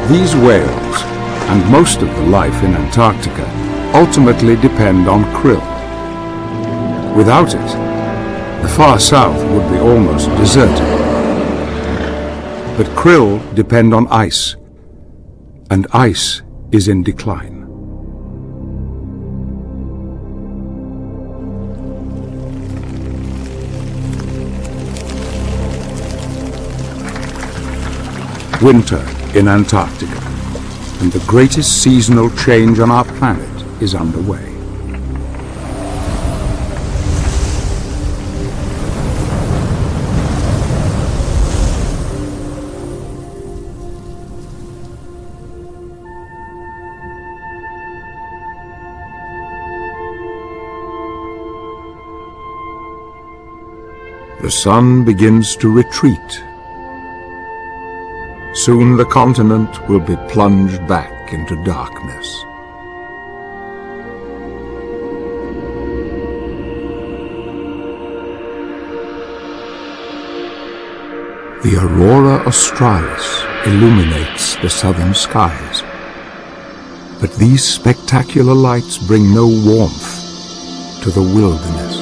These whales, and most of the life in Antarctica, ultimately depend on krill. Without it, the far south would be almost deserted. But krill depend on ice, and ice is in decline. Winter in Antarctica, and the greatest seasonal change on our planet is underway. The sun begins to retreat. Soon the continent will be plunged back into darkness. The aurora australis illuminates the southern skies. But these spectacular lights bring no warmth to the wilderness.